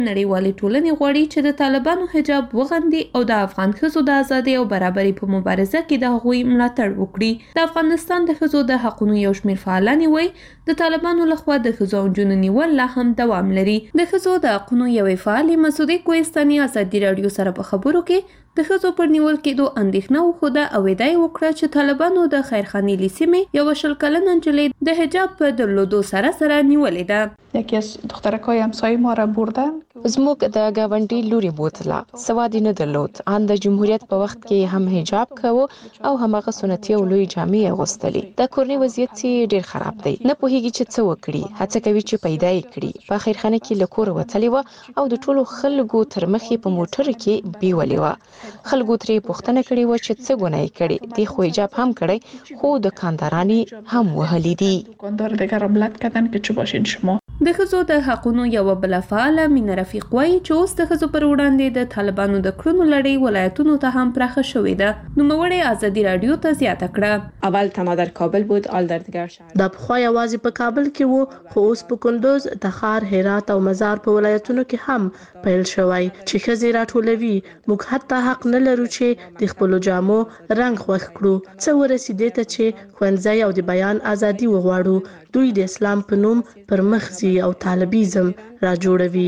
نړیوالې ټولنې غواړي چې د طالبانو حجاب وغندي او د افغان ښځو د ازادۍ او برابرۍ په مبارزه کې د هغوی ملاتړ وکړي. د افغانستان د ښځو د حقونو یو شمېر فعالان وایي د طالبانو لخوا د ښځو او نجونو نیول لا هم دوام لري. د ښځو د حقونو یوې فعالې مسعودې کوهستاني ازادي راډیو سره په خبرو کې د ښځو پر نیول کېدو اندېښنه وښوده او ادعا یې وکړه چې طالبانو د خیرخانیلي سیمې یوه 20 کلنه نجلۍ د حجاب په درلودو سره نیولې ده. یکی از دخترکای همسایه ما را بردن. زموږ د گاونډي لوري بوتله سواد نه درلود. ان د جمهوریت په وخت کې هم حجاب کوو او همغه سنتي او لوی جامې اغوستلې. د کورنۍ وضعیت ډیر خراب دی. نه پوهیږي چې څه وکړي. هڅه کوي چې پیدا یې کړي. په خیرخانه کې له کور وتلې و او د ټولو خلکو تر مخې په موټر کې بیولې و. خلکو ترې پوښتنه کړې و چې څه ګناه یې کړې. دی خو حجاب هم کړی خو د کاندارانی هم وهلې دي. دکاندار دیگر ملت کردن که چه باشین شما. د ښځو د حقونو یوه بله فعاله مینه رفیق وایي چې اوس د ښځو پر وړاندې د طالبانو د کړنو لړۍ ولایتونو ته هم پراخه شوې ده. نوموړې ازادي راډیو ته زیاته کړه. اول تنها در کابل بود، آل در دیگر شهر. دا پخوا یوازې په کابل کې وو خو اوس په کندوز، تخار، هرات او مزار په ولایتونو کې هم پیل شوی چې ښځې راټولوي. موږ حتی حق نه لرو چې د خپلو جامو رنګ خوښ کړو. څه ورسېدې ته چې ښوونځی او د بیان ازادي وغواړو. دوی د اسلام په نوم پر مخ ځي او طالبیزم را جوړوي.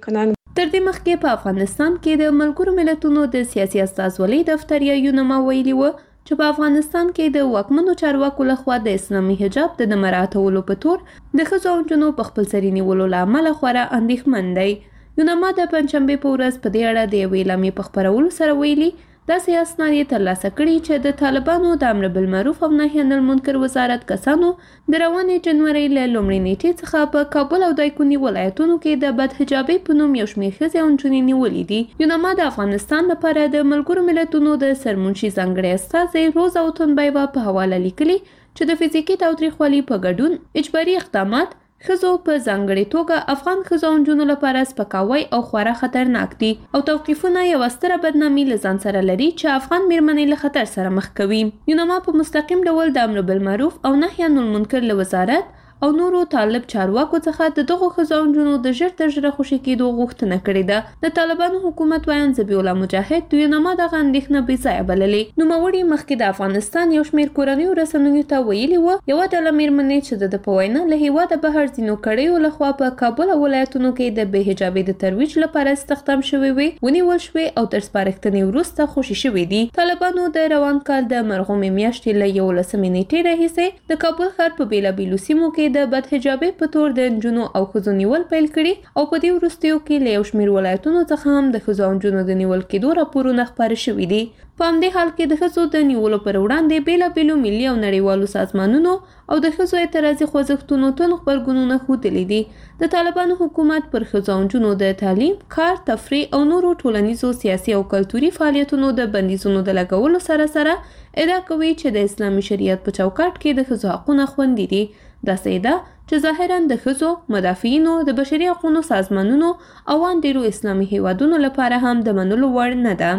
تر دې مخکې په افغانستان کې د ملګرو ملتونو د سیاسي استازولۍ دفتر یا یونما ویلي و چې په افغانستان کې د واکمنو چارواکو لخوا د اسلامي حجاب د نه مراعاتولو په تور د ښځو او نجونو په خپلسري نیولو له امله خورا اندېښمن دی. یونما د پنجشنبې په ورځ په دې اړه د یوې اعلامیې په خپرولو سره ویلي داسې اسناد یې ترلاسه کړي چې د طالبانو د امر بالمعروف او نهي عن المنکر وزارت کسانو د روانې جنورۍ له لومړۍ نیټې څخه په کابل او دایکني ولایتونو کې د بدحجابۍ په نوم یو شمېر ښځې او نجونې نیولې دي. یونما د افغانستان لپاره د ملګرو ملتونو د سرمنشي ځانګړی استازی روزا اوتونبایوا په حواله لیکلي چې د فزیکي تاوتریخوالي په ګډون اجباري اقدامات ښځو په ځانګړې توګه افغان ښځو او نجونو لپاره سپکاوی او خورا خطرناک دي او توقیفونه یوه ستره بدنامي له ځان سره لري چې افغان میرمنې له خطر سره مخ کوي. یونما په مستقیم ډول د امر بالمعروف او نهي عن المنکر له وزارت او نورو طالب چارواکو څخه د دغو ښځو او نجونو د ژر تر ژره خوشي کېدو غوښتنه کړې ده. د طالبانو حکومت ویاند ذبیح الله مجاهد د یونما دغه اندېښنه بې ځایه بللې. نوموړي مخکې د افغانستان یو شمېر کورنیو رسنیو ته ویلي وه یوه ډله میرمنې چې د په وینا له هېواده بهر ځینو کړیو لخوا په کابل او ولایتونو کې د بې حجابۍ د ترویج لپاره استخدام شوې وې ونیول شوې او تر سپارښتنې وروسته خوشي شوې دي. طالبانو د روان کال د مرغومې میاشتې له 11 نیټې راهیسې د کابل ښار په بېلابېلو سیمو کې د بدحجابۍ په تور د نجونو او ښځو نیول پیل کړي او په دې وروستیو کې له یو شمېر ولایتونو څخه هم د ښځو او نجونو د نیول کېدو راپورونه خپاره شوي دي. په همدې حال کې د ښځو د نیولو پر وړاندې بېلابېلو ملي او نړیوالو سازمانونو او د ښځو اعتراضي خوځښتونو تند غبرګونونه ښودلي دي. د طالبانو حکومت پر ښځو او نجونو د تعلیم، کار، تفریح او نورو ټولنیزو، سیاسي او کلتوري فعالیتونو د بندیزونو د لګولو سره سره ادعا کوي چې د اسلامي شریعت په چوکاټ کې د ښځو حقونه خوندي دي. داسې ادعا چې ظاهراً د ښځو، مدافعینو، د بشري حقونو سازمانونو او ان ډېرو اسلامي هیوادونو لپاره هم د منلو وړ نه ده.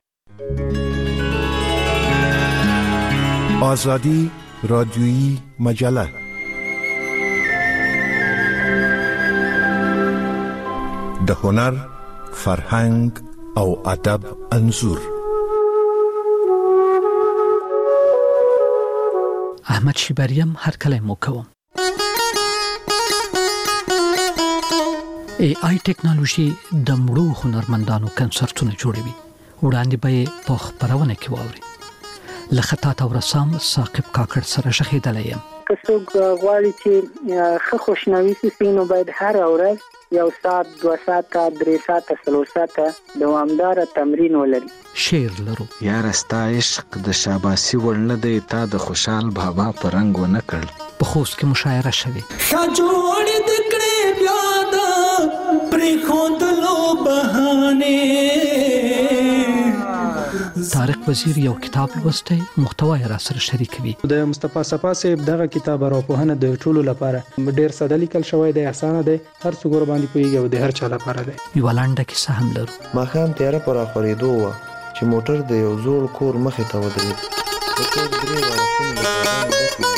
آزادی رادیویی مجله د هنر، فرهنګ او ادب انځور. احمد شیبریم هر کله مو کوم. AI ټیکنالوژي د مړو هنرمندانو کنسرتونه جوړوي. وړاندې به په خبرونه کې واوري. لخطا او رسام ثاقب کاکړ سره شخیدل یم. که څوک غواړي چې ښه خوشنوي سي نو باید هر ورځ 1 ساعت 2 ساعت 3 ساعت 4 ساعت دوامدار تمرین ولري. شعر لرو یار ستا عشق د شاباسي ورنه دی تا د خوشحال بابا پر رنگ و نه کړ. په خوست کې مشاعره شوه. خجوړ د کړې بیا دا پر خوندلو بهانه. طارق وزیر یو کتاب لوستی، محتوا یې را سره شریکوي. د مصطفی صفا صاحب دغه کتاب راپوهنه د ټولو لپاره ډیر ساده لیکل شوی دی، اسانه دی، هر څوک ور باندې پوهیږي او د هر چا لپاره دی. یو لنډه کیسه هم لرو. ماښام تیاره پر اخورېدو وه چې موټر د یو زوړ کور مخې ته ودرېد. د کور درې غاړه د بادامو ډکې وې.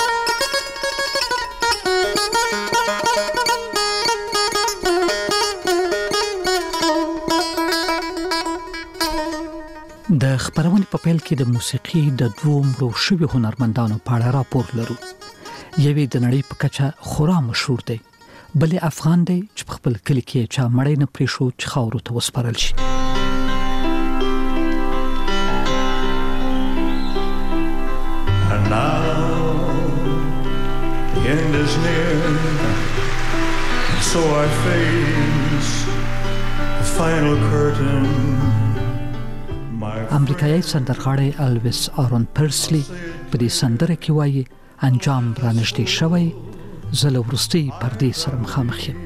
د خبرونې په پیل کې د موسیقي د دوو مړو شویو هنرمندانو په اړه راپور لرو. یوې د نړۍ په کچه خورا مشهور دی، بلې افغان دی چې په خپل کلي کې چا مړی نه پرېښود چې خاورو ته وسپارل شي. And now the end is near, so I face the final curtain. امریکایي سندرغاړی الویس آرون پرسلی په دې سندره کې وایي انجام را نږدې شوی، زه له وروستۍ پردې سره مخامخ یم.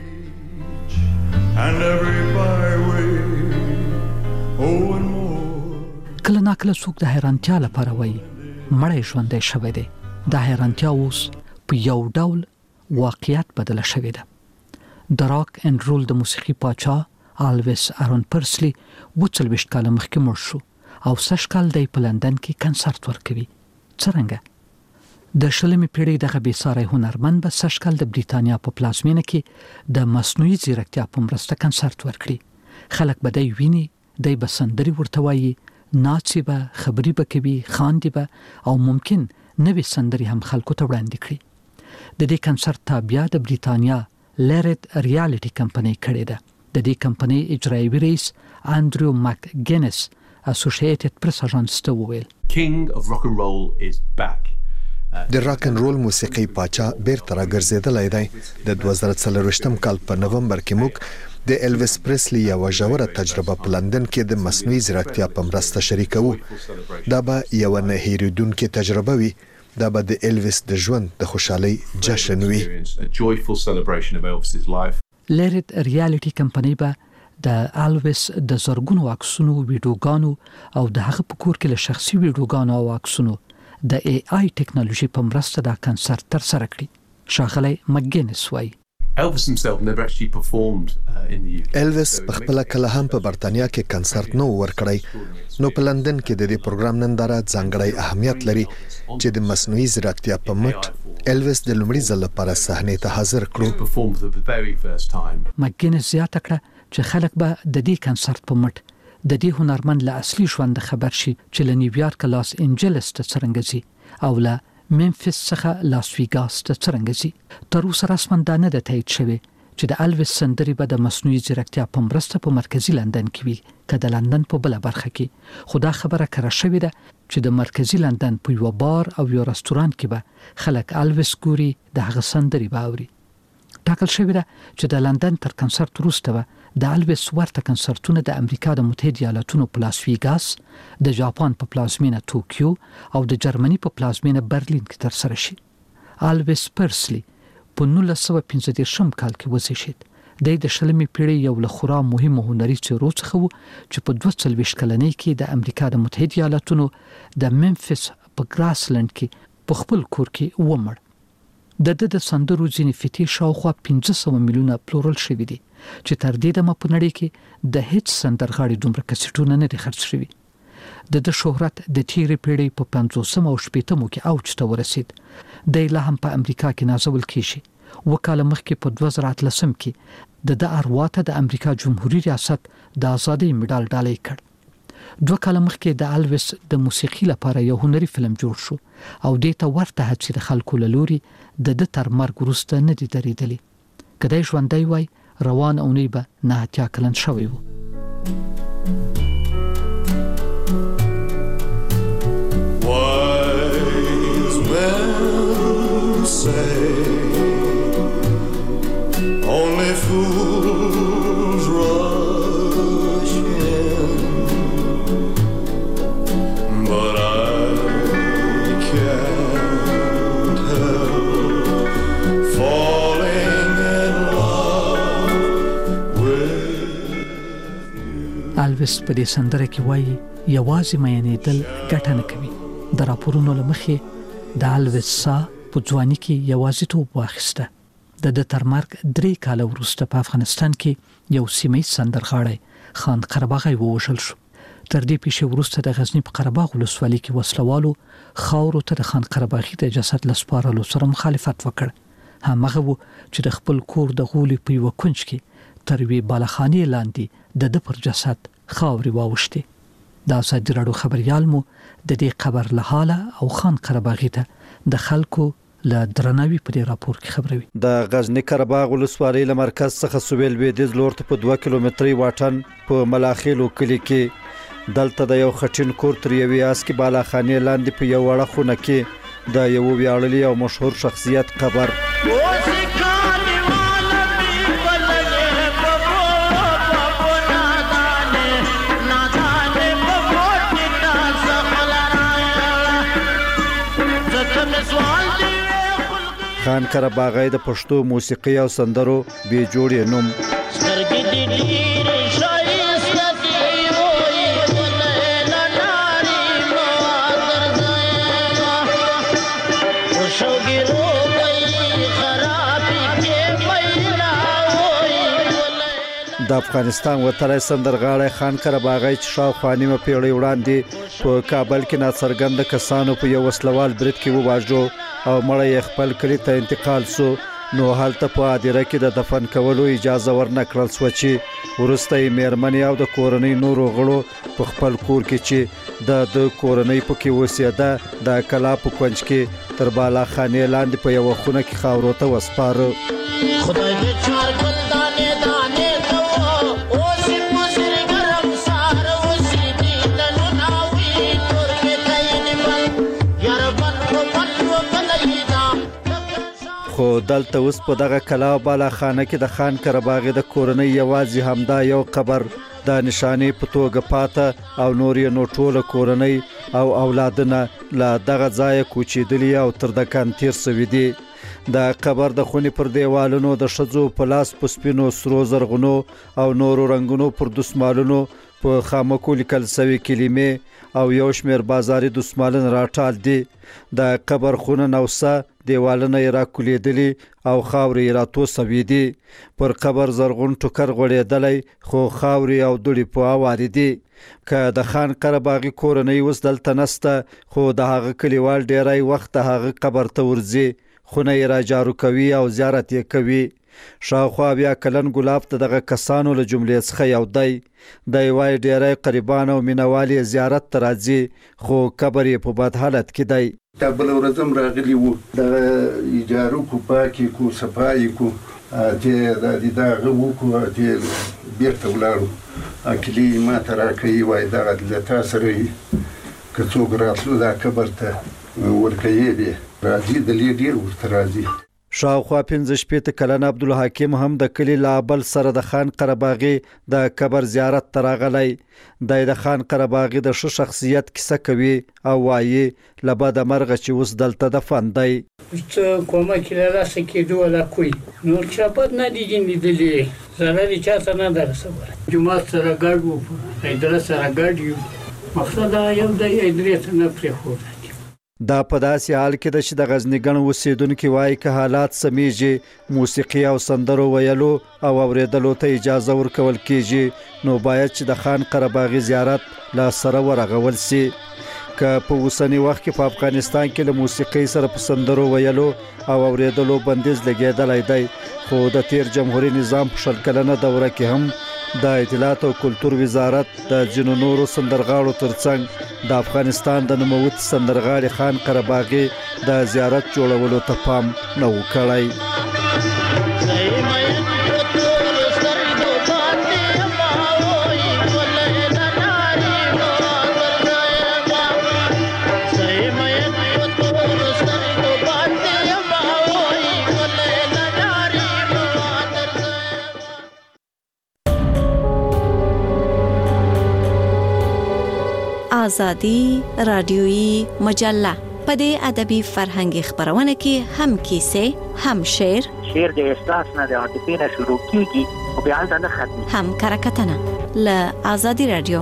کله ناکله څوک د حیرانتیا لپاره وایي مړی ژوندی شوی دی. دا حیرانتیا اوس په یو ډول واقعیت بدله شوې ده. د راک اینډ رول د موسیقي پاچا الویس آرون پرسلی 40 کاله مخکې مړ شو او 6 کال دی په لندن کې کنسرت ورکوي. څرنګه د 20مې پیړۍ دغه بېساری هنرمند به 6 کال د بریتانیا په پلازمینه کې د مصنوعي ځیرکتیا په مرسته کنسرت ورکړي. خلک به دی ویني، دی به سندرې ورته وایي، ناڅي به، خبرې به کوي، خاندي به او ممکن نوې سندرې هم خلکو ته وړاندې کړي. د دې کنسرت تابعه د بریتانیا لرد ریالټي کمپنۍ کړې ده. د دې کمپنۍ اجرایوي رئیس انډریو مکګینس اسوسییټډ پریس اژانس ته وویل King of rock and roll is back. د راک ان رول موسیقي پاچا بیرته راګرځېدلی دی. د 2024 کال په نومبر کې موږ د الویس پریسلی یو ژوره تجربه په لندن کې د مصنوعي ځیرکتیا په مرسته شریکوو. دا به یو نه هېرېدونکې تجربه وي. دا به د الویس د ژوند د خوشحالۍ جشن وي. لرد ریالټي کمپنۍ به د الویس د زرګونو عکسونو، ویډیوګانو او د هغه په کور کې له شخصي ویډیوګانو او عکسونو د AI ټیکنالوژي په مرسته دا کنسرت ترسره کړي. ښاغلی مکګینس وایي Elvis himself never actually performed in the UK. الویس په خپل کله هم په برتانیا کې کنسرت نه ورکړی، نو په لندن کې د دې پروګرام ننداره ځانګړی اهمیت لري چې د مصنوعي ځیرکتیا په مټ الویس د لومړي ځل لپاره صحنې ته حاضر کړو. مکګینس زیاته کړه چې خلک به د دې کنسرت په مټ د دې هنرمند له اصلي ژوند خبر شي چې له نیویارک لاس انجلس ته څرنګه ځي او له ممفیس څخه لاس ویګاس ته څرنګه ځي. تر اوسه رسماً دا نه ده تایید شوی چې د الویس سندرې به د مصنوعي ځیرکتیا په مرسته په مرکزي لندن کې وي که د لندن په بله برخه کې. خو دا خبره کره شوې ده چې د مرکزي لندن په یو بار او یو رستوران کې به خلک الویس ګوري، د هغه سندرې به اوري. ټاکل شوې ده چې د لندن تر کنسرت وروسته به د الویس ورته کنسرتونه د امریکا د متحده ایالاتونو په لاس ویګاس، د جاپان په پلازمینه توکیو او د جرمني په پلازمینه برلین کې ترسره شي. الویس پرسلی په 1935 کال کې وزیږید. د 20مې پیړۍ یو له خورا مهمو هنري څېرو څخه و چې په 42 کلنۍ کې د امریکا د متحده ایالاتونو د ممفیس په ګراسلند کې په خپل کور کې ومړ. د سندرو ځینې فتې شاوخوا 500 میلیونه پلورل شوي دي چې تر دې دمه په نړۍ کې د هیڅ سندرغاړي دومره کسټونه نه دي خرڅ شوي. د شهرت د تیرې پیړۍ په 50 او 60 کې اوج ته ورسید. د لا هم په امریکا کې نازول کیږي. وکاله مخکې په 2013 کې د ارواته د امریکا جمهوریت ریاست د ازادۍ مډال ډالۍ کړ. 2 کال مخکې د الویس د موسیقي لپاره یو هنري فلم جوړ شو او دې ته ورته هڅې د خلکو له لوري د تر مرګ وروسته نه دي درېدلې. کله ژوندی وای روان اونۍ به نه اتیا کلن شوی و. Wise men say only fools rush in, but I can't help falling in love with you. الویس په دې سندره کې وایي یوازې مینېدل ګټه نه کوي. د راپورونو له مخې د الویس سا په ځواني کې یوازیتوب واخیسته. د تر مرګ 3 کاله وروسته په افغانستان کې یو سیمه‌یز سندرغاړی خان قرباغی ووژل شو. تر دې پیښې وروسته د غزنی په قرباغ ولسوالۍ کې وسلوالو خاورو ته د خان قرباغي د جسد لسپارلو سره مخالفت وکړ. همغه و چې د خپل کور د غولي په یو کونج کې تر وی بالخانې لاندې د پر جسد خاوري واوښتي. د ازادي راډیو خبريال مو د دې خبر له حاله او خان قرهباغي ته د خلکو له درناوي پر راپور کې خبروي. د غزنی قرهباغ ولسوالۍ له مرکز څخه سویل لویدیځ لور ته په 2 کیلومتري واټن په ملاخیلو کلی کې دلته د یو خټین کور تر یوې اسکی بالاخانې لاندې په یو وړه خونه کې د یو ویاړلي او مشهور شخصیت قبر خان قرهباغی د پښتو موسیقي او سندرو بي جوړې نوم د افغانستان وتلی سندرغاړی خان قرهباغی چې شاوخوا نیمه پیړۍ وړاندې په کابل کې ناڅرګنده کسانو په یو وسلوال برید کې وواژو او مړی یې خپل کلي ته انتقال سو، نو هلته په هدیره کې د دفن کولو اجازه ورنه کړل سوه چې وروسته یې میرمنې او د کورنۍ نورو غړو په خپل کور کې چې د کورنۍ پکې اوسېده د کلا په کونج کې تر بالاخانې لاندې په یوه خونه کې خاورو ته وسپاره. خدای دې چار ګل دانې دانې خو دلته اوس په دغه کلا بالاخانه کې د خان قرهباغی د کورنۍ یوازې همدا یو قبر د نشانې په توګه پاته او نور یې نو ټوله کورنۍ او اولادونه له دغه ځایه کوچېدلي او تر دکان تیر سوي دي. د قبر د خونې پر دیوالونو د ښځو په لاس په سپینو سرو زرغونو او نورو رنګونو پر دسمالونو په خامکو لیکل سوي کلمې او یو شمېر بازاري دسمالونه راټال دي. د قبر خونه نوسه دیوالونه یې راکولیدلي او خاورې یې راتوسوي دي. پر قبر زرغون ټوکر غوړېدلی خو خاورې او دوړې په هوارې دي. که د خان قرهباغي کورنۍ اوس دلته نسته خو د هغه کلیوال ډیری وخت د هغه قبر ته ورځي، خونه یې را جارو کوي او زیارت یې کوي. شاوخوا 20 کلن ګلاب ته دغه کسانو له جملې څخه یو دی. دی وایي ډیری قریبان او مینوال یې زیارت ته راځي خو قبر یې په بد حالت کې دی. تا بله ورځ هم راغلي وو، دغه ایجارو کو پاکې کو صفایي کو اتې دغه وکړو اتې بېرته ولاړو. اکلي ما ته راکوي وایي دغه له تا سره که څوک راتلو دا قبر ته ورکوي بې راځي دلې ډېر ورته راځي. شاوخوا 15 کلن عبدالحکیم هم د کلی له بل سره د خان قرهباغي د قبر زیارت ته راغلی. دی د خان قرهباغي د ښه شخصیت کیسه کوي او وایي له بده مرغه چې اوس دلته دفن دی. څه کومک له لاسه کېدو ولا کوي نور چاپت نه دي لیدلې، ضرر یې چاته نه ده رسولی. جومات سره ګډ وو، اداره سره ګډ یو، مقصد یو دی ادارې ته نه پرېښود. دا په داسې حال کې ده چې د غزني ګڼ اوسېدونکي وایي که حالات سمیږي موسیقي او سندرو ویلو او اورېدلو ته اجازه ورکول کېږي نو باید چې د خان قرهباغي زیارت له سره ورغول سي. که په اوسني وخت کې په افغانستان کې له موسیقي سره په سندرو ویلو او اورېدلو بندیز لګېدلی دی، خو د تیر جمهوري نظام په 20 کلنه دوره کې هم د اطلاعات او کلتور وزارت د ځینو نورو سندرغاړو ترڅنګ د افغانستان د نوموتي سندرغاړي خان قرهباغي د زیارت جوړولو ته پام نه و کړی. آزادی رادیویی مجله په دې ادبي فرهنګي خبرونه کې هم کیسې، هم شعر د احساس نه د عاطفې نه شروع کیږي او بیا نه ختمي، هم کرکټنه ل آزادی رادیو.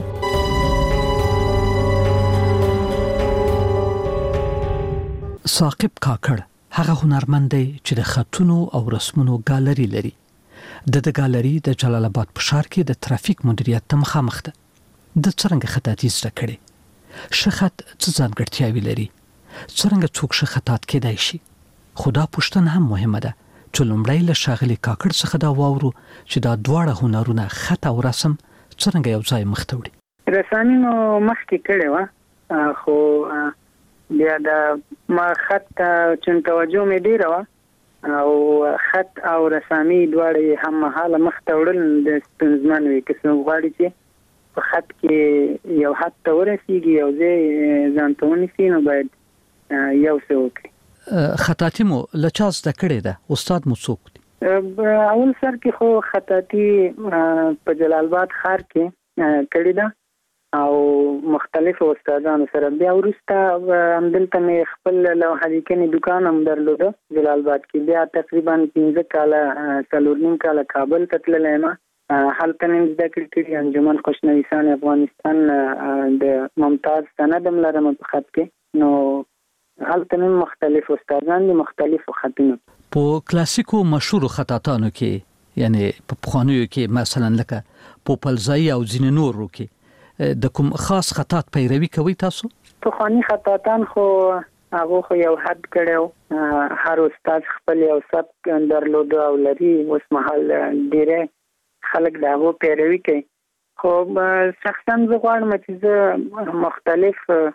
ثاقب کاکړ هغه هنرمند دی چې د خطونو او رسمونو ګالري لري. د ګالري د جلال آباد په ښار کې د ترافیک مدیریت ته مخامخ ده. د څرنګه خطاطي زده کړي، شخط څه ځانګړتیاوې لري، څرنګه څوک شخطات کېدای شي. خدا پوښتنه هم مهمه ده چې لومړی له ښاغلي کاکړ څخه دا واورو چې دا دواړه هنرونه خط او رسم څرنګه یو ځای مخ ته وړي. رسامي نو مخکې کړې و خو بیا د ما خط چون توجه مې ډیره و او خط او رسامي دواړه هم مهاله مخ ته وړل د ستونزمن وي که څوک غواړي چې په خط کې یو حد ته ورسیږي او ځای ځان ته ونیسي نو باید یو څه وکړي. خطاطي مو له چا زده کړې ده؟ استاد مو څوک دی؟ اول سر کې خو خطاطي په جلال آباد ښار کې کړې ده او مختلفو استادانو سره. بیا وروسته همدلته مې خپل لوحه لیکنې دکان هم درلوده جلال آباد کې. بیا تقریبا 15 کاله 4.5 کاله کابل ته تللی یم. هلته مې زده کړې انجمن خوشنویسان افغانستان د ممتاز سند هم لرم په خط کې. نو هلته مې مختلف استادان دي مختلفو خطونو. په کلاسیکو مشهور خطاطانو کې یعنی په پخوانیو کې مثلا لکه پوپلزای او ځینې نورو کې د کوم خاص خطاط پیروي کوي تاسو؟ پخوانی خطاطان خو هغه خو یو حد کړو. هر استاد خپل یو سبک درلود او لري. اوس مهال ډیره خلک دا وو پیروي کوي. خو شخصا زه غواړم چې زه مختلف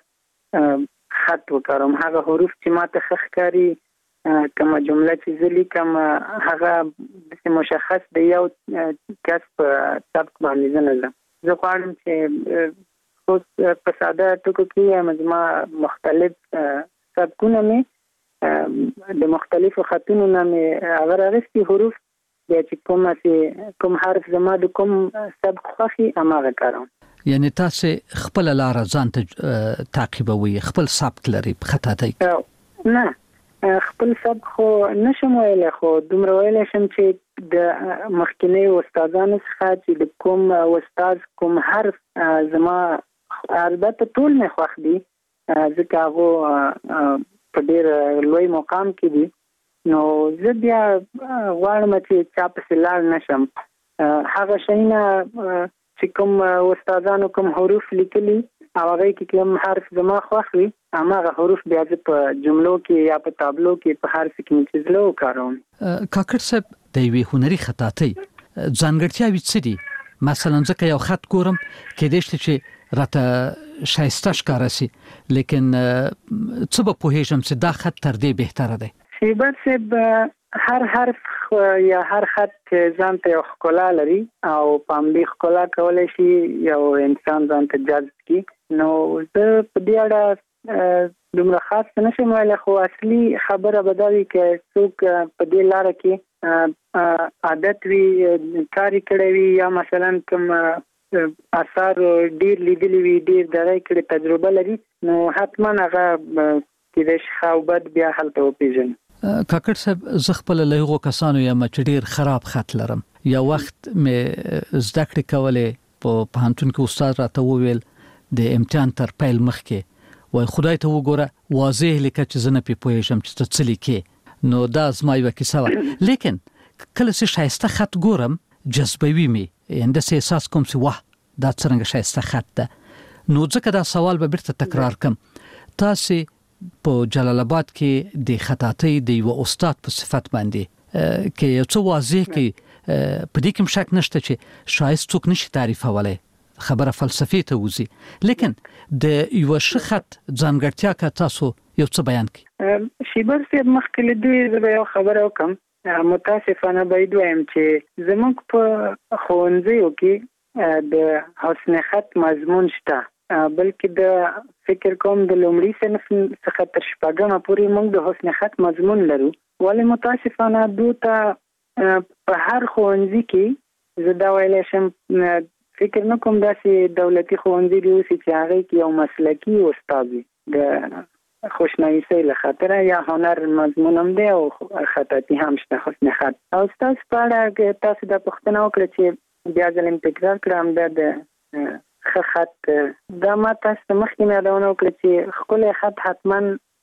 خط وکړم. هغه حروف چې ماته ښکاري کومه جمله چې زه لیکم هغه د مشخص د یو کس په سبک باندې نه. زه غواړم چې اوس په ساده ټکو کې مجموعه مختلف سبکونه مې د مختلفو خطونو نه مې هغه راغستي حروف بیا چې کوم حرف زما د کوم سبک خوښي هماغه کاروم. یعنی تاسو خپل لار ځان ته تعقیبوي، خپل سبک لري په خطاطۍ؟ نه خپل سبک خو نشم ویلی، خو دومره ویلی شم چې د مخکینی استادانو څخه چې د کوم استاد کوم حرف زما البته ټول مې خوښ دي ځکه هغه په ډېر لوی مقام کې دي. نو زه بیا غواړم چې چا پسې لاړ نشم. هغه شیونه چې کوم استادانو کوم حروف لیکلي او هغه کې کوم حرف زما خوښ وي هماغه حروف بیا په جملو کې یا په تابلو کې په هر څه کې چې زه وکاروم. کاکړ صاحب د یوې هنري خطاطۍ ځانګړتیاوې څه دي؟ مثلا ځکه یو خط ګورم کېدای شي چې راته ښایسته ښکاره شي لیکن څه به پوهېږم چې دا خط تر دې بهتره دی. شیبر صاحب هر حرف یا هر خط ځان ته یو ښکلا لري او په همدې ښکلا کولی شي یو انسان ځان ته جذب کړي. نو زه په دې اړه دومره خاص نشم ویلی، خو اصلي خبره به دا وي که څوک په دې لاره کې عادت وي کار کړی وي یا مثلا کوم اثار ډیر لیدلی وي ډیر دغه کړي تجربه لري نو حتما هغه کېدای شي ښه او بد بیا هلته وپېژني. کاکړ صاحب زه خپل له هغو کسانو یم چې ډیر خراب خط لرم. یو وخت مې زده کړې کولې په پوهنتون کې استاد راته وویل د امتحان تر پیل مخکې وای خدای ته وګوره واضح لیکه چې زه نه پې پوهېږم چې ته څه لیکې. نو دا زما یوه کیسه وه. لیکن کله چې ښایسته خط ګورم جذبوي مې انداسې احساس کوم چې واه دا څرنګه ښایسته خط ده. نو ځکه دا سوال به بیرته تکرار کم. تاسې په جلال آباد کې د خطاطۍ د یو استاد په صفت باندې کې یو څه واضح کې په دې کې شک نشته چې شایست څوک نشي تعریفولی، خبره فلسفي ته وځي، لیکن د یو ښه خط ځانګړتیا که تاسو یو څه بیان کړئ. شیبر صاحب مخکې له دې زه به یو خبره وکړم. متاسفانه باید وایم چې زموږ په ښوونځیو کې د حسن خط مضمون شته، بلکې د فکر کوم د لومړي صنف څخه تر شپږمه پورې موږ د حسن خط مضمون لرو. ولې متاسفانه دوته په هر ښوونځي کې زه دا ویلی شم فکر نه کوم داسې دولتي ښوونځي دي اوسي چې هغې کې یو مسلکي استاد وي د خوشنویسۍ له خاطره یا هنر مضمون هم دی او خطاطي هم شته حسن خط. او ستاسو په اړه تاسو دا پوښتنه وکړه چې بیا ځل م تکرار کړم دا د ښه خط دا ما تاسو ته مخکې مې یادونه وکړه چې ښکلی خط حتما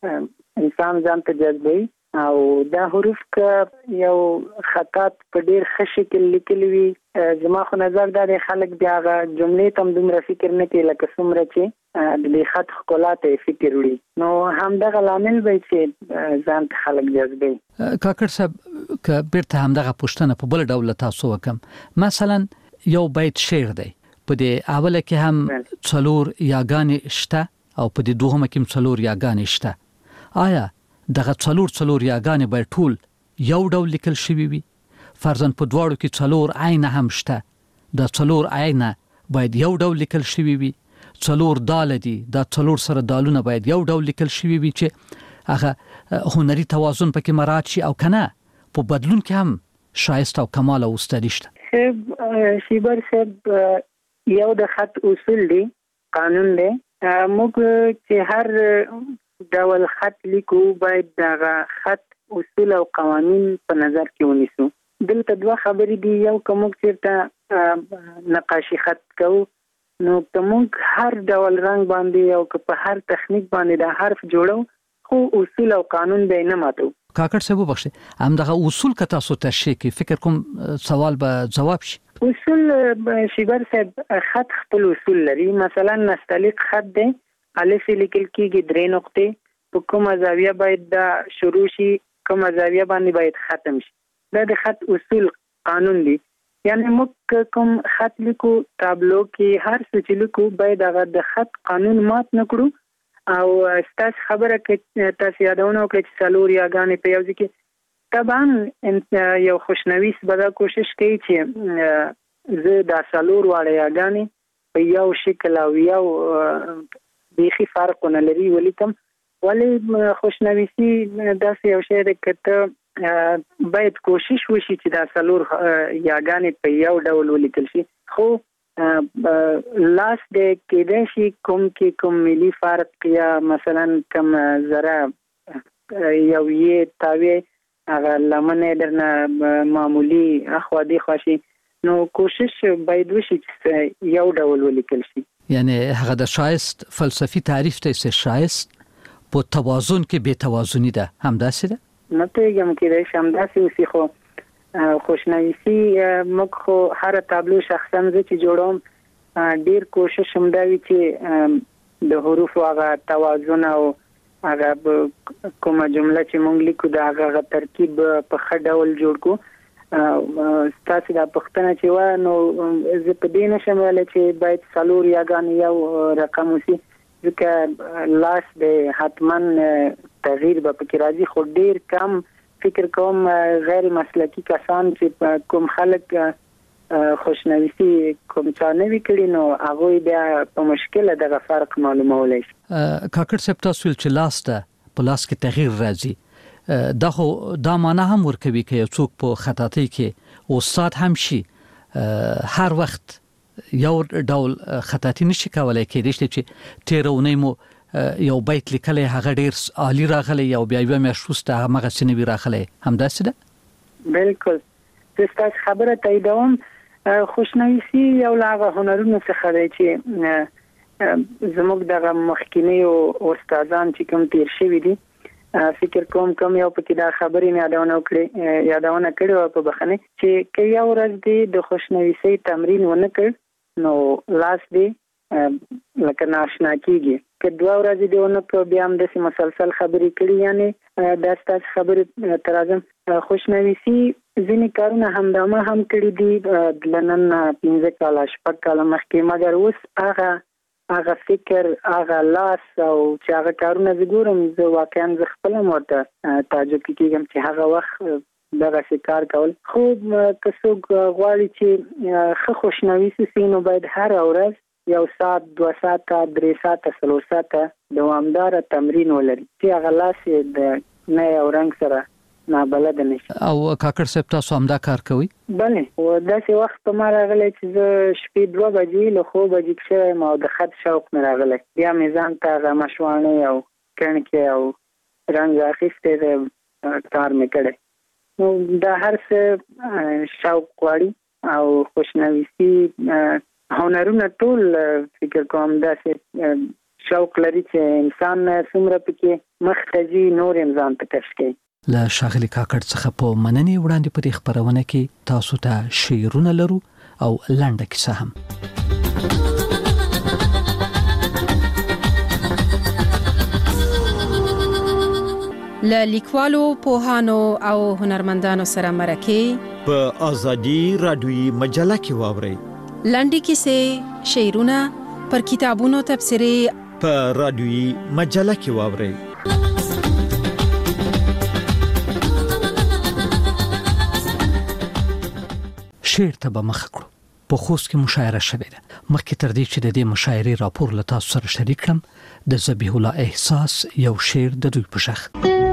انسان ځان ته جذبوي او دا حروف که یو خطاط په ډېر ښه شکل لیکلی وي زما خو نظر دا دی خلک بیا هغه جملې ته هم دومره فکر نه کوي لکه څومره چې د دې خط ښکلا ته یې فکر وړي. نو همدغه لامل به چې ځان ته خلک جذبوي. کاکړ صاحب که بیرته همدغه پوښتنه په بل ډول تاسو وکړم، مثلا یو بیت شعر دی په دې اوله کې هم څلور یاګانې شته او په دې دوهمه کې هم څلور یاګانې شته. آیا دغه څلور یاګانې به ټول یو ډول لیکل شوی وي؟ فرضاً په دواړو کې څلور عینه هم شته، دا څلور عینه باید یو ډول لیکل شوی وي. څلور دال دي، دا څلور سره دالونه باید یو ډول لیکل شوی وي چې هغه هنري توازن پکې مراعات شي، او کنه په بدلون کې هم شایسته او کمال او استادي شته. شیبر صاحب یو د خط اصول دي، قانون دی. موږ چې هر ډول خط لیکو باید دغه خط اصول او قوانین په نظر کې ونیسو. دلته دوه خبرې دي. یو که موږ چېرته نقاشي خط کوو نو که موږ هر ډول رنګ باندې او که په هر تخنیک باندې د حرف جوړو خو اصول او قانون به نه ماتو. کاکړ صاحب وبخښئ، همدغه اصول که تاسو تشریح کړئ فکر کوم سوال به جواب شي. اصول شیبر صاحب خط خپل اصول لري. مثلا نستعلیق خط دی، الف لیکل کېږي 3 نقطې، په کومه زاویه باید دا شروع شي، کومه زاویه باندې باید ختم شي. دا د خط اصول قانون دی. یعنی موږ کوم خط لیکو تابلو کې هر څه چې لیکو باید هغه د خط قانون مات نه کړو. او ستاسو خبره کې تاسو یادونه وکړئ چې څلور یاګانې په یو ځای کې طبعا یو خوشنویس به دا کوشش کوي چې زه دا څلور واړه یاګانې په یو شکل او یو بیخي فرق نه لري ولیکم. ولې خوشنویسي داسې یو شی دی که ته باید کوشش وشي چې دا څلور یاګانې په یو ډول ولیکل شي. خو لاس د کېدای شي کوم ملي فرق یا مثلا کوم ذره یو یې تاوی هغه لمنه درنه معمولی اخوا دی خوشي، نو کوشش باید وشي چې یو ډول ولیکل شي. یعنی هغه د شایست فلسفي تعریف ته چې شایست په توازن کې بې توازنی ده، همداسې ده؟ نه پوهېږم کېدای شي همداسې اوسي. خو خوشنویسي موږ خو هر تابلو شخصا زه چې جوړوم ډیر کوشش هم دا وي چې د حروفو هغه توازن او هغه کومه جمله چې موږ لیکو د هغه ترکیب په ښه ډول جوړ کړو. ستاسو دا پوښتنه چې وه نو زه په دې نشم ویلی چې باید څلور یاګانې یو رقم وسي، ځکه لاس د حتما تغییر به پکې راځي. خو ډیر کم فکر کوم غیر مسلکی کسان چې کوم خلک خوشنویسي کوم چا نه وي کړي نو هغوی بیا په مشکله دغه فرق معلومولی شي. کاکړ صاحب تاسو ویل چې لاس ته په لاس کې تغییر راځي، دا خو دا معنا هم ورکوي که یو څوک په خطاطۍ کې استاد هم شي هر وخت یو ډول خطاطي نشي کولی. کېدای شي چې تېره اونۍ مو یو بیت لیکلی هغه ډیر عالی راغلی او بیا یوه میاشت وروسته همغسې نه وي راغلی، همداسې ده؟ بلکل زه ستاسو خبره تاییدوم. خوشنویسي یو له هغه هنرونو څخه دی چې زموږ دغه مخکینیو استادان چې کوم تیر شوي دي، فکر کوم کم یو پکې دا خبرې مې یادونه کړې وه په بخښنې چې که یو ورځ دی د خوشنویسۍ تمرین ونه کړ نو لاس دی لکه ناشنا کېږي. که 2 ورځې دی ونه کړو بیا هم داسې مسلسل خبرې کړي. یعنې دا ستاسو خبرې ته راځم. خوشنویسي ځینې کارونه همدامه هم کړي دي له نن 15 کاله 6 کاله مخکې، مګر اوس هغه فکر هغه لاس او چې هغه کارونه زه ګورم زه واقعا زه خپله هم ورته تعجب کېږم چې هغه وخت دغسې کار کول. خو که څوک غواړي چې ښه خوشنویسي سي نو باید هره ورځ 1 ساعت 2 ساعته 3 ساعته 4 ساعته دوامداره تمرین ولري چې هغه لاس یې د نه یو رنګ سره نابلده نشي. او کاکړ صاحب تاسو همدا کار کوئ؟ بلې، داسې وخت په ما راغلی چې زه شپې 2 بجې له خوبه جګ شوی یم او د خط شوق مې راغلی. بیا مې ځان ته هغه مشواڼۍ او کڼکې او رنګ اخیستی دی، کار مې کړی. نو دا هر څه شوق غواړي او خوشنویسي هنرونه ټول فکر کوم داسې شوق لري چې انسان څومره پکې مخته ځي نور یې ځان ته کش کوي. له ښاغلي کاکړ څخه په مننې وړاندې په دې خپرونه کې تاسو ته شعرونه لرو او لنډه کیسه هم. له لیکوالو، پوهانو او هنرمندانو سره مرکه په ازادي رادیوي مجله کې واورئ. لنډې کیسې، شعرونه پر کتابونو تبصرې په رادیوي مجله کې واورئ. شعر ته به مخ کړو. په خوست کې مشاعره شوې ده. مخکې تر دې چې د دې مشاعرې راپور له تاسو سره شریک کړم، د ذبیح الله احساس یو شعر د دوی په شخ.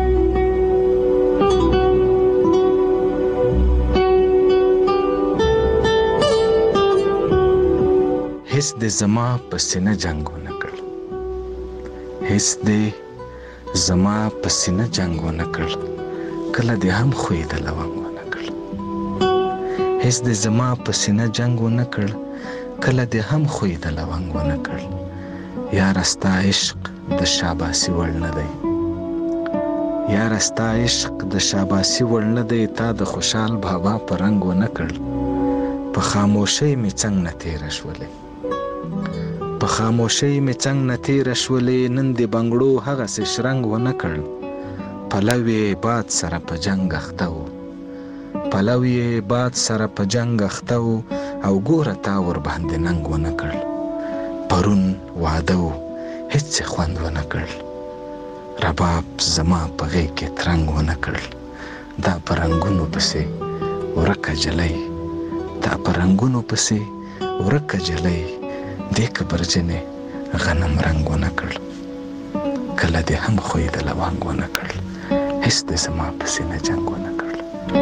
هیڅ د زما په سینه جنگ ونه کړ، هیڅ د زما په سینه جنگ ونه کړ، کله دې هم خوې د لونګ ونه کړ. هیڅ د زما په سینه جنگ ونه کړ، کله دې هم خوې د لونګ ونه کړ. یار ستا عشق د شاباسي وړ نه دی، یار ستا عشق د شاباسي وړ نه دی. تا د خوشحال بابا په رنګ ونه کړ، په خاموشۍ مې څنګ نه تېره شولې، په خاموشۍ مې څنګ نه تېره شولې. نن د بنګړو هغسې شرنګ ونه کړ، پلو یې باد سره په جنګ اخته و، پلو یې باد سره په جنګ اخته و. او ګوره تا ورباندې ننګ ونه کړ، پرون واده و هیڅ خوند ونه کړ. رباب زما په غېږ کې ترنګ ونه کړ، دا په رنګونو پسې ورکه جلۍ، دا په رنګونو پسې ورکه جلۍ. دې کبرجنې غنم رنګ ونه کړ، کله دې هم خوې د لونګ ونه کړ. هیڅ د زما په سینه جنګ ونه کړ.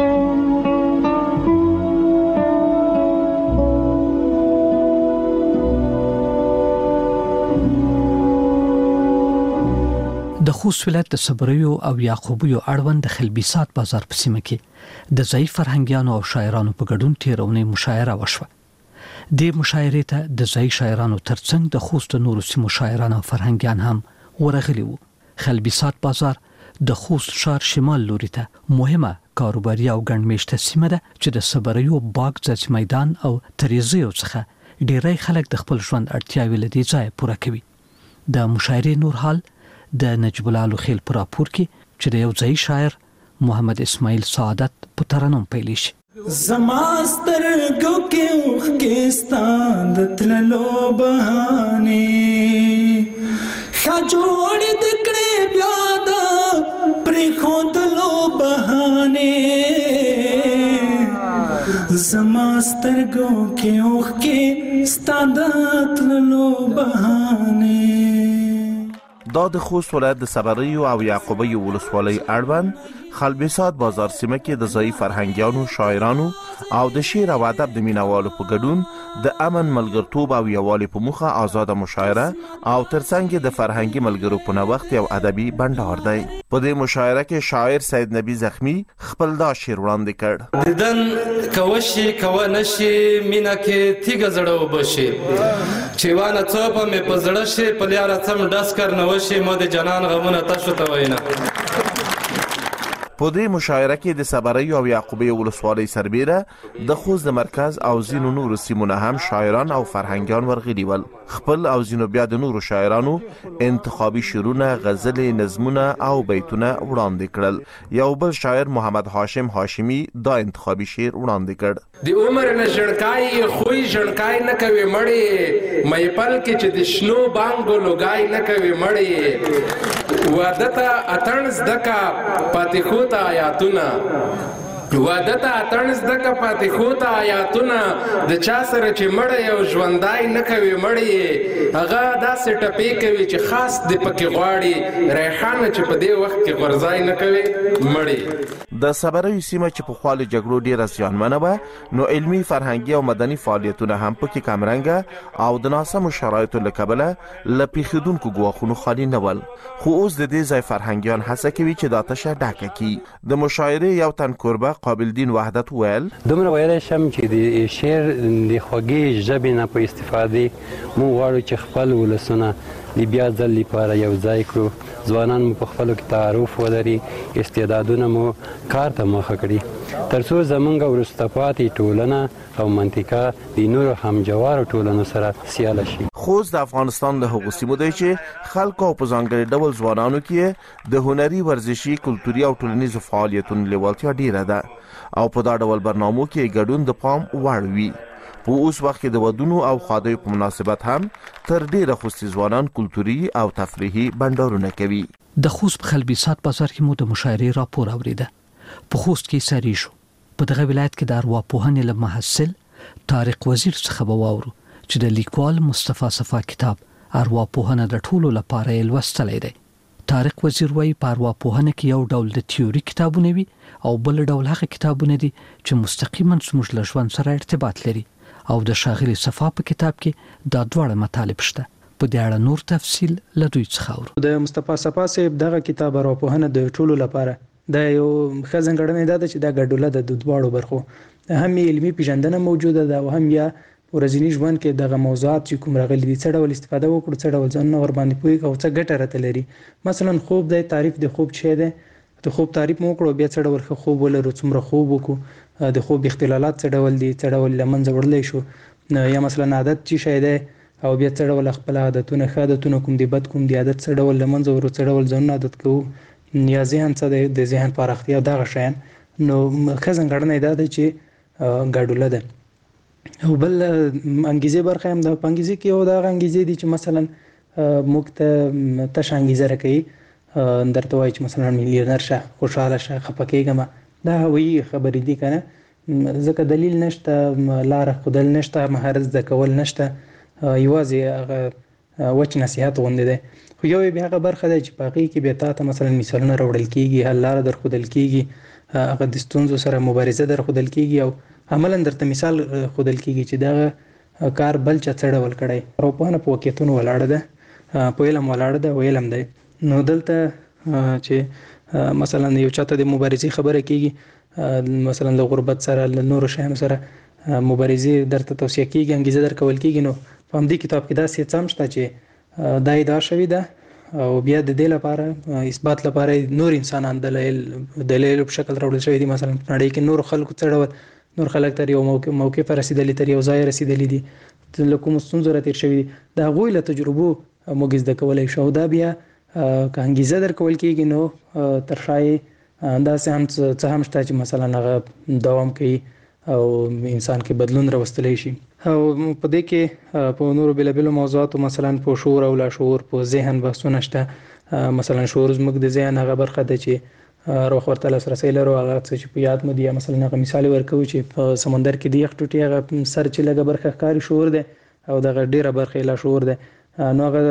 د خوست ولایت د صبریو او یعقوبیو اړوند د خلبیسات بازار په سیمه کې د ضعیف فرهنګیانو او شاعرانو په ګډون تیرونې مشاعره وشوه. د مشاعرې ته د ضعیف شاعرانو ترڅنګ د خوست نورو سیمو شاعران او فرهنګیان هم ورغلي وو. خلبیسات بازار د خوست ښار شمال لوري ته مهمه کاروباري او ګڼمېشته سیمه ده چې د صبریو باغ ځاځي میدان او تریزیو څخه ډېری خلک د خپل ژوند اړتیاوې له دې ځایه پوره کوي. د مشاعرې نور حال د نجیب الله لوخیل پر راپور کې چې د یو ځای شاعر محمد اسماعیل سعادت په ترنم پیل شي. زما سترګو کې اوښکې ستا د تللو بهانې ښه جوړې د کړې بیا د پرېښودلو بهانې. زما سترګو کې اوښکې ستا د تللو بهانې. دا د خوست ولایت د صبریو او یعقوبیو ولسوالۍ اړوند خلبیسات بازار سیمه کې د ځایی فرهنګیانو، شاعرانو او د شعر او ادب د مینوالو په ګډون د امن، ملګرتوب او یووالي په موخه آزاده مشاعره او ترڅنګ د فرهنګي ملګرو په نوښت یو ادبي بندر دی. په دې مشاعره کې شاعر سید نبی زخمی خپل دا شعر وړاندې کړ. دیدن کوشي کوانشي مینا کې تیګ زړه وبشي چېوانه څوپه مې په زړه شي په لیاره څم ډس کر نه وشي مو د جنان غمونه تاسو ته وینا. په دې مشاعره کې د صبریو او یعقوبیو ولسوالۍ سربیره د خوست د مرکز او ځینو نورو سیمو نه هم شاعران او فرهنګیان ورغلي ول. خپل او ځینو بیا د نورو شاعرانو انتخابي شعرونه، غزلې، نظمونه او بیتونه وړاندې کړل. یو بل شاعر محمد هاشم هاشمی دا انتخابي شعر وړاندې کړ. د عمر نه ژړکای خوې ژړکای نه کوي مړې، مې پل کې چې د شنو بانګو لوګای نه کوي مړې. واده ته اتڼ زده کا پاتې خو ته آیاتونه، واده ته اتڼ زده کا پاتې خو ته آیاتونه. د چا سره چې مړی او ژوندای نه کوي مړی، هغه داسې ټپې کوي چې خاص دې پکې غواړي. ریحانه چې په دې وخت کې غورځای نه کوي مړی. د صبریو سیمه چې په خپل جګړو ډیره زیانمنه وه، نو علمي، فرهنګي او مدني فعالیتونه هم پکې کمرنګه او د ناسمو شرایطو له کبله له پیښیدونکو ګواښونو خالي نه ول. خو اوس د دې ځای فرهنګیان هڅه کوي چې دا تشه ډکه کړي. د مشاعرې یو تن کوربه قابل دین وحدت ویل: دومره ویلی شم چې د شعر د خوږې ژبې نه په استفادې موږ غواړو چې خپل ولسونه د بیا ځل لپاره یو ځای کړو. ځوانان مو په خپلو کې تعارف ولري، استعدادونه مو کار ته مخه کړي، تر څو زموږ وروسته پاتې ټولنه او منطقه د نورو همجوارو ټولنو سره سیاله شي. خوست د افغانستان له هغو سیمو دی چې خلکو په ځانګړي ډول ځوانانو کې د هنري، ورزشي، کلتوري او ټولنیزو فعالیتونو لیوالتیا ډیره ده او په دا ډول برنامو کې ګډون د پام وړ وي. په اوس وخت کې د ودونو او خادیو په مناسبت هم تر ډیره خوستي ځوانان کلتوري او تفریحي بندرونه کوي. د خوست په خلبیسات بازار کې مو د مشاعرې راپور اوریده. په خوست کې ساری شو. په دغه ولایت کې د ارواپوهنې له محصل طارق وزیر څخه وواورو چې د لیکوال مصطفی صفا کتاب ارواپوهنه د ټولو لپاره لوستلی دی. طارق وزیر وايي په ارواپوهنه کې یو ډول د تیوري کتابونه وي او بل ډول هغه کتابونه دي چې مستقیما زموږ له ژوند سره ارتباط لري او د ښاغلي صفا په کتاب کې دا دواړه مطالب شته. په دې اړه نور تفصیل له دوی څخه اورو. د مصطفی صفا صاحب دغه کتاب ارواپوهنه د ټولو لپاره دا یو ښه ځانګړنه ده چې دا ګډوله د دواړو برخو هم علمي پیژندنه موجوده ده او هم یا ورځنی ژوند کې دغه موضوعات چې کوم راغلي دي څه ډول استفاده وکړو څه ډول ځان ور باندې پوي او څه ګټه راته لري. مثلا خوب د تعریف د خوب څه ده د خوب تعریف مو کړو بیا څه ډول خوب ولرو څومره خوب وکړو د خوب اختلالات څه ډول دي څه ډول لمنځه وړلې شو یا مثلا عادت چې شي ده او بیا څه ډول خپل عادتونه ښه عادتونه کوم دي بد کوم دي عادت څه ډول لمنځه ورو څه ډول ځان عادت کوو یا ذهن څه ده د ذهن پراختیا دغه شین نو ښه ځانګړنه ده چې ګډوله ده. او بل انګیزه برخه هم د پنګیزه کې او د انګیزه دي چې مثلا موږ ته تش انګیزه راکې درته وایي چې مثلا میلیونر شه خوشاله شه خپکیږم دا وی خبرې دي کنه ځکه دلیل نشته لار خودل نشته مهارت د کول نشته یوازې هغه وچ نصيحت غونډه ده. خو یو به هغه برخه ده چې باقي کې به تاسو مثلا مثالونه راوړل کیږي حل لار در خودل کیږي هغه د ستونزو سره مبارزه در خودل کیږي او عملاً درته مثال خودل کیږي چې دا کار بل چا څړ ول کړي روپانه په وکیتون ولاړ ده په علم ولاړ ده ویلم دی. نو دلته چې مثلا یو چاته د مبارزې خبره کیږي مثلا د غربت سره له نور شیانو سره مبارزې درته توصیه کیږي انګیزه در کول کیږي. نو په همدې کتاب کې دا څه څم شته چې دا ادعا شوی ده او بیا د دې لپاره اثبات لپاره نور انسانان دلیل په شکل راوړل شوی دي. مثلا نړۍ کې نور خلکو څړ نور خلک تر یو موقع پر رسیدلی تر یو ځای رسیدلی دي له کوم ستونزو را تیر شوي دي دا هغوی له تجربو موږ زده کولی شو. دا بیا که انګیزه در کول کېږي نو تر شایي داسې هم څه هم شته چې مثلا هغه دوام کوي او انسان کې بدلون راوستلی شي. او په دې کې په نورو بېلابېلو موضوعاتو مثلا په شعور او لاشعور په ذهن بحثونه شته. مثلا شعور زموږ د ذهن هغه برخه ده چې روح ورته لاسرسی لرو هغه څه چې په یاد مو دي مثلا هغه مثال ورکوي چې په سمندر کې د یخ ټوټې هغه سر چې لږه برخه ښکاري شعور ده او دغه ډیره برخه لا شعور ده. نو هغه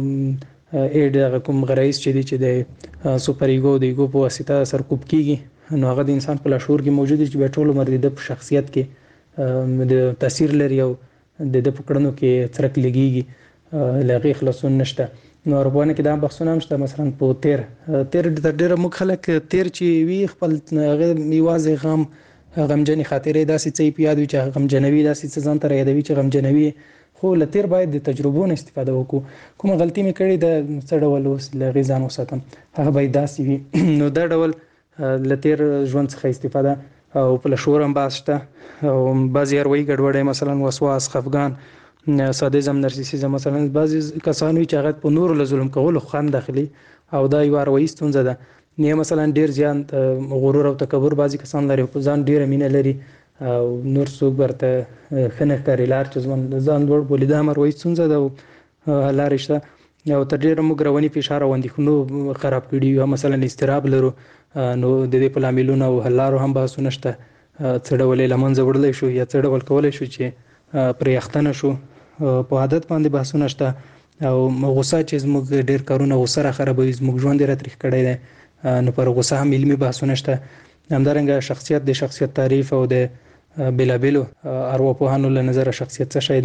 هغه کوم غرایز چې دي چې د سوپر ایګو د ایګو په واسطه سرکوب کیږي نو هغه د انسان په لاشعور کې موجود دي چې په ټولو مرده د شخصیت کې د تاثیر لري او د پکړنو کې څرک لګيږي لغې خلاصون نشته. نو اربونه کې دا بحثونه هم شته مثلا په تیر د ډېر مخالک تیر چې وی خپل یوازې غمجنې خاطرې داسې څه په یاد وي چې غمجنوي داسې څه ځان ته یادوي چې غمجنوي خو لتیر باید د تجربو نه استفاده وکړو کوم غلطي مې کړې د څه ډول اوس لغې ځان وساتم هغه باید داسې وي. نو دا ډول لتیر ژوند څخه استفاده او په لشور هم باسته او بعضی اروي ګډوډي مثلا وسواس خفګان سادیزم نرسیسیزم مثلا بعضی کسان وی چې هغه په نور له ظلم کولو خام داخلي او دا یو اروي ستونزه ده. نه مثلا ډیر ځان غرور او تکبر بعضی کسان لري په ځان ډیر مینه لري او نور څوک ورته خنه کوي لار چې ځان ډور بولې دا اروي ستونزه ده لارشته او تر ډیره موږ رواني فشار او اندېښنو خراب کړي او مثلا استراب لرو نو د دې په لاملونو او حلارو هم باسونه شته څه ډول لمنځه وړلای شو یا څه ډول کولای شو چې پرې اختنه شو په عادت باندې بحثونه شته او غوسه چې موږ ډیر کارونه غوسه را خرابوي موږ ژوند را تاریخ کړی دی نو پر غوسه هم علمي بحثونه شته. همدارنګه شخصیت د شخصیت تعریف او د بېلابېلو ارواپوهانو له نظره شخصیت څه شی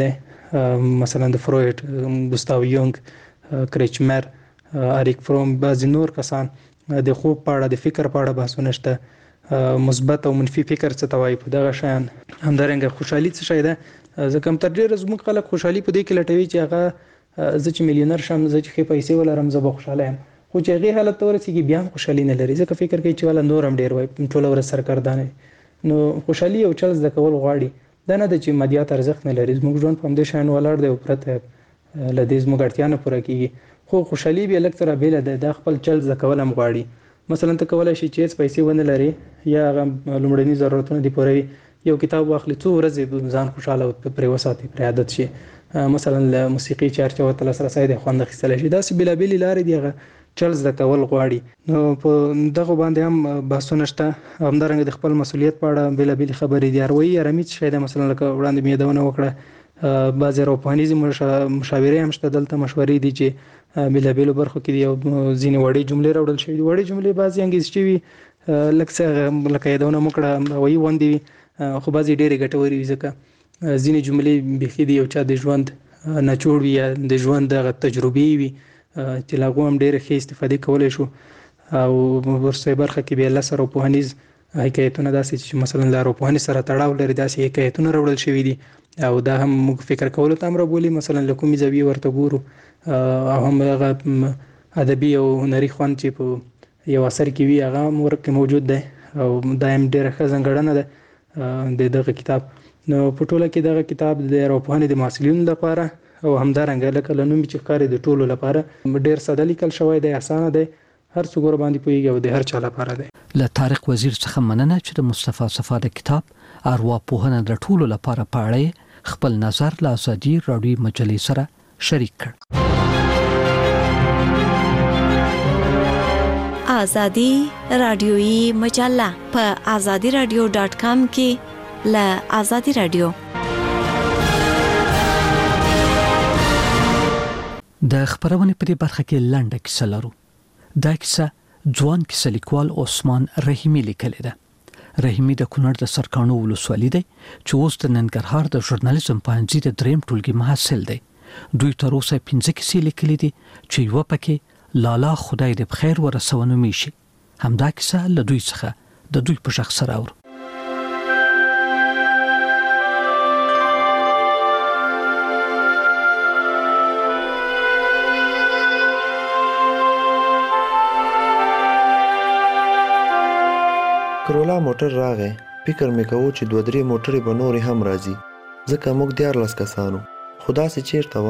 دی مثلا د فروید ګوستاو یونګ کریچمر اریک فروم بعضې نور کسان د خوب په اړه د فکر په اړه بحثونه شته مثبت او منفي فکر څه ته وایي په دغه شیان. همدارنګه خوشحالي څه شی ده ځکه هم تر ډېره زموږ خلک خوشحالي په دې کې لټوي چې هغه زه چې میلیونر شم زه چې ښې پیسې ولرم زه به خوشحاله یم خو چې هغې حالت ته ورسېږي بیا هم خوشحالي نه لري ځکه فکر کوي چې والا نور هم ډېر وایي ټوله ورځ سرګردانه نو خوشحالي یو چل زده کول غواړي دا نه ده چې مادیات ارزښت نه لري زموږ ژوند په همدې شیانو ولاړ دی او پرته له دې زموږ اړتیا نه پوره کېږي خو خوشحالي بیا لږ تره بېله ده دا خپل چل زده کول هم غواړي. مثلا ته کولی شي چې هېڅ پیسې ونه لرې یا هغه لومړني ضرورتونه دې پوروي یو کتاب واخلي څو ورځې ځان خوشاله پرې وساتي پرې عادت شي مثلا له موسیقي چارچه او تل سره ساده خوند اخیستل شي دا سه بلا بلی لارې دیغه چلز د کول غواړي نو په دغه باندې هم بحثونه شته همدارنګه د خپل مسولیت په اړه بلا بلی خبرې دی اروي رمیت شي د مثلا لکه وړاندې میدونه وکړه بعض روحانيزم مشاورې هم شته دلته مشورې دي چې بلا بلی برخو کې یو ځینې وړي جملې راوړل شي وړي جملې بعضی انګلیسي وي لکه یادونه مکړه وایي وندي خو بعضی ډېرې ګټوري ځکه ځینې جملې بخي دي یو چا د ژوند نچوړ وي یا د ژوند د تجربې وي چې لاغو هم ډېر ښه استفاده کولای شو او ورسې برخه کې به الله سره په هنيز حکایتونه داسې چې مثلا لا روحاني سره تړاو لري داسې حکایتونه راوړل شوی دي او دا هم موږ فکر کولو ته امر بولی مثلا لکومي زاویه ورته ګورو او هم هغه ادبي او هنري خوان چې په یو اثر کې وی هغه مرکه موجود ده او دایم ډېر ښه ځنګړنه ده د دغه کتاب نو په ټوله کې دغه کتاب د روحاني د محصلینو لپاره او همدارنګه لکه لنوم چې ښکاري د ټولو لپاره ډېر ساده لیکل شوی دی اسانه دی هر څوک ور باندې پوهیږي او د هر چا لپاره دی له طارق وزیر څخه مننه چې د مصطفی صفا د کتاب ارواپوهنه د ټولو لپاره پاړې خپل نظر له ازادي راډیو مجلې سره شریک کړ ازادي رادیویی مجله په azadiradio.com کې له ازادي رادیو د خبرونه په دې برخه کې لنډه کیسه لرو. دا کیسه ځوان کیسه لیکوال عثمان رحیمی لیکلې ده. رحیمی د کونړ د سرکانو ولسوالۍ دی چې اوس د ننګرهار د ژورنالیزم پوهنځي د دریم ټولګي محصل دی. دوی تر اوسه 15 کیسې لیکلې دي چې یو پکې لالا خدای دې بخیر ورسونه میشي. همدا کیسه له دوی څخه د دوی په شخص سره اورو. کرولا موټر راغی فکر مې کوو چې 2-3 موټرې به نورې هم راځي ځکه موږ 14 کسانو خدا سي چیرته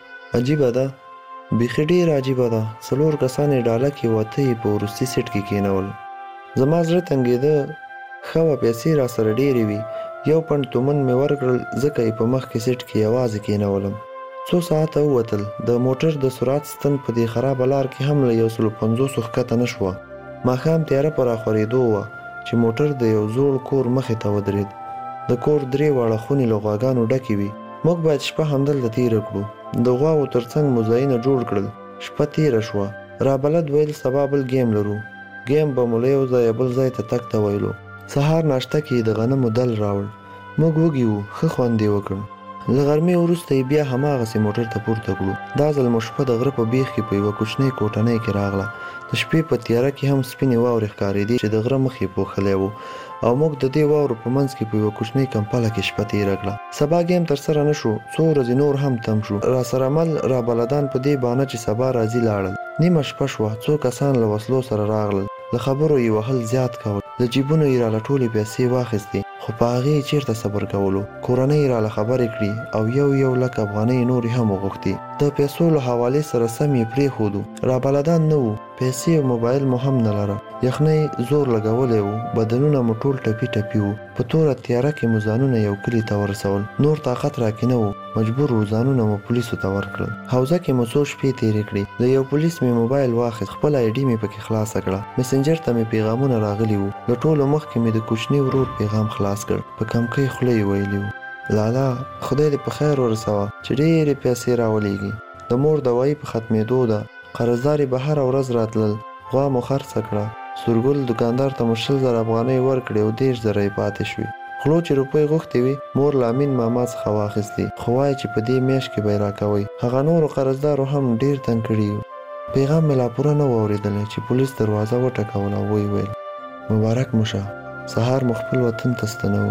و عجیبه ده بیخي ډېر عجیبه ده 4 کسان ډاله کې وته په ورستي سیټ کې کېنول زما زړه تنګېده خو پیسې را سره ډېرې وي یو پند تومن مې ورکړل ځکه یې په مخ کې سیټ کې یوازې کېنولم څو ساعته ووتل د موټر د سرعت ستن په دې خراب لار کې هم له 150 ښکته نه شوه ماښام تیاره پر راخورېدو وه چې موټر د یو زوړ کور مخې ته ودرېد د کور 3 واړه خونې له غواګانو ډکې وي موږ باید شپه همدلته تېره کړو د غواو تر څنګ مو ځایونه جوړ کړل شپه تېره شوه رابلد ویل سبا بل ګیم لرو ګیم به مو له یو ځایه بل ځای ته تګ ته ویلو سهار ناشته کې د غنمو دل راوړ موږ وږي وو ښه خوند یې وکړ له غرمې وروسته یې بیا هماغسې موټر ته پورته کړو دا ځل مو شپه د غره په بیخ کې په یوه کوچنۍ کوټنۍ کې راغله د شپې په تیاره کې هم سپینې واورې ښکارېدې چې د غره مخ یې پوښلی و او موږ د دې واورو په منځ کې په یوه کوچنۍ کمپله کې شپه تېره کړه سبا ګیم ترسره نه شو څو ورځې نور هم تم شو راسره مل رابلدان په دې بانه چې سبا راځي لاړل نیمه شپه شوه څو کسان له وسلو سره راغلل له خبرو یې وهل زیات کول له جیبونو یې راله ټولې پیسې واخیستې خو په هغې یې چېرته صبر کولو کورنۍ یې راله خبرې کړي او یو لک افغانۍ نورې هم وغوښتې د پیسو له حوالې سره سم یې پرېښودو رابلدان نه وو پیسې او موبایل مو هم نه لره یخنۍ زور لګولی و بدنونه مو ټول ټپي ټپي وو په توره تیاره کې مو ځانونه یو کلي ته ورسول نور طاقت راکې نه و مجبور و ځانونه مو پولیسو ته ورکړل حوزه کې مو څو شپې تېرې کړې د یو پولیس مې موبایل واخیست خپل آی ډي مې پکې خلاصه کړه مسنجر ته مې پیغامونه راغلي وو له ټولو مخکې مې د کوچني ورور پیغام خلاص کړ په کمکۍ خوله یې ویلي وو لالا خدای دې په خیر ورسوه چې ډېرې پیسې راولېږي د مور دوایي په ختمېدو ده قرضداري به هره ورځ راتلل غوا مو خرڅه کړه سورګل دکاندار ته مو 100,000 افغانۍ ورکړې او 10,000 یې پاتې شوې خلو چې روپۍ غوښتې وي مور لامین ماما څخه واخیستې خو وایي چې په دې میاشت کې به یې راکوئ هغه نورو قرضدارو هم ډېر تنګ کړي وو پیغام مې لا پوره نه و اورېدلی چې پولیس دروازه وټکوله او ویې ویل مبارک مو شه سهار مو خپل وطن ته ستنوو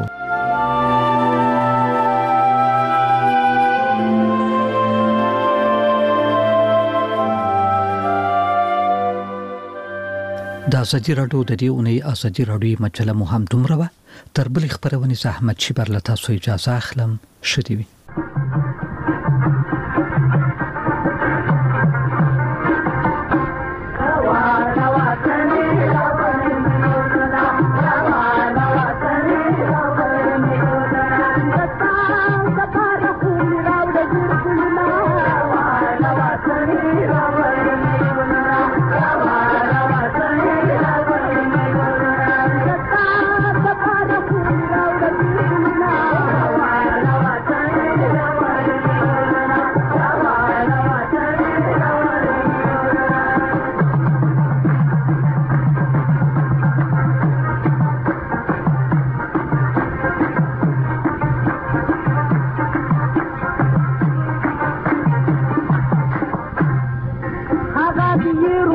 د ازادي راډیو د دې اونۍ ازادي راډیو مجله مو هم دومره وه تر بلې خپرونې زه احمد شیبر له تاسو اجازه اخلم ښه دې وي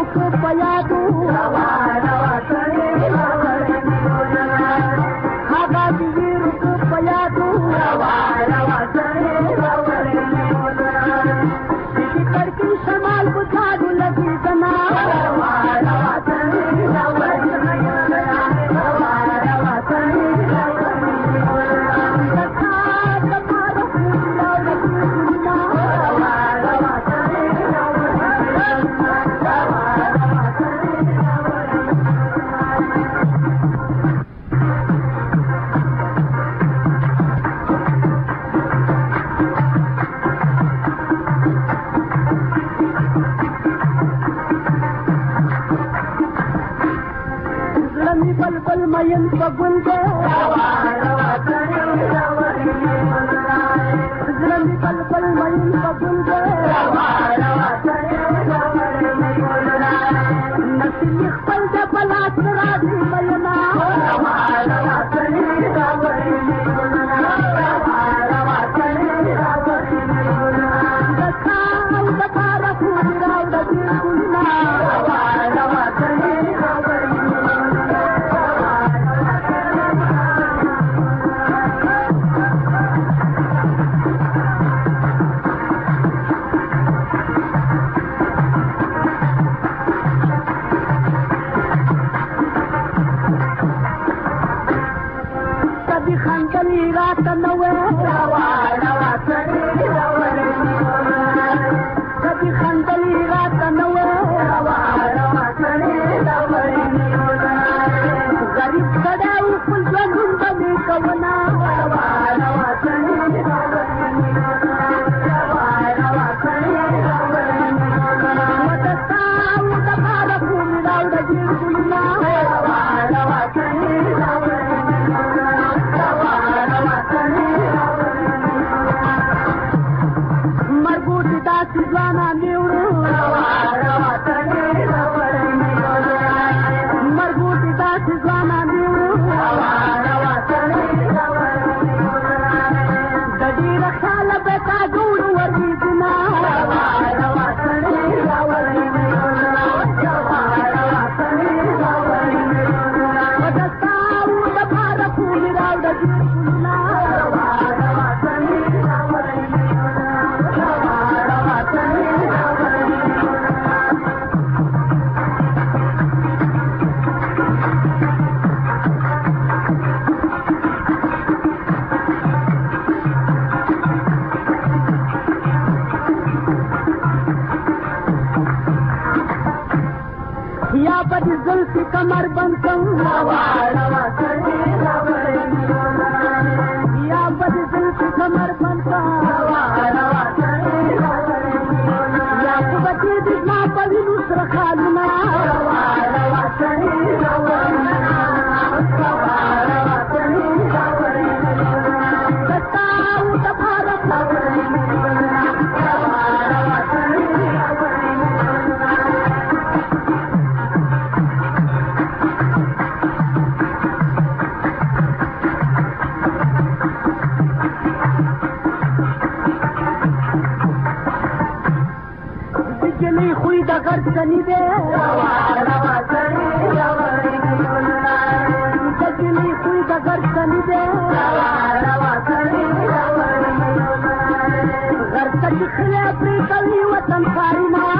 خلافي قوي وطن قارنا